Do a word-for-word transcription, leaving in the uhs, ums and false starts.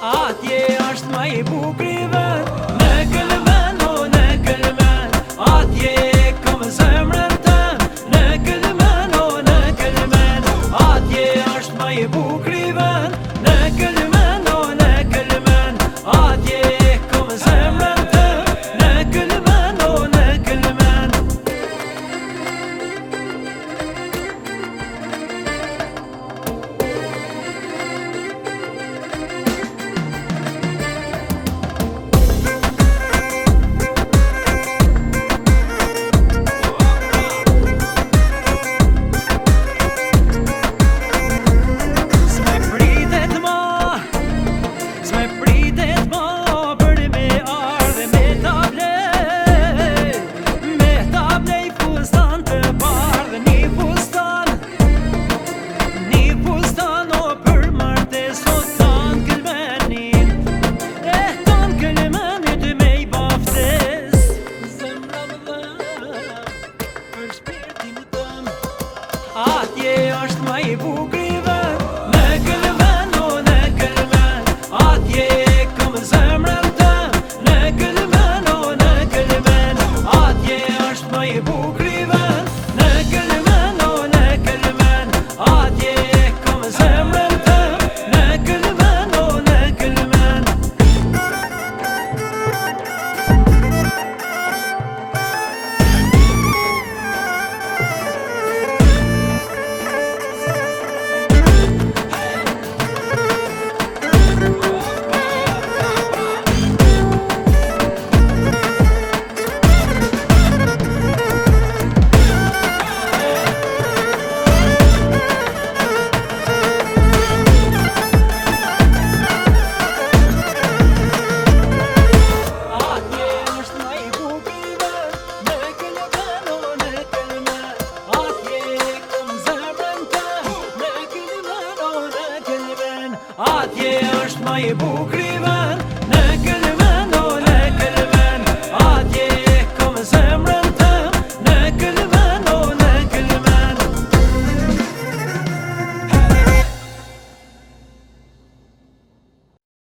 Atje është ma i bukri vend, në Gëlben, o në Gëlben. Atje kom zemrën tën, në Gëlben, o në Gëlben. Atje është ma i bukri vend, në Gëlben, o në Gëlben. Atje kom zemrën tën, në Gëlben, o në Gëlben. Atje është ma i bukri vend, në Gëlben, o në Gëlben. Atje kom zemrën tën, në Gëlben, o në Gëlben. Atje është ma i bukri vend, në Gëlben, o në Gëlben. Atje kom zemrën tën, në Gëlben, o në Gëlben. Atje është ma i bukri vend.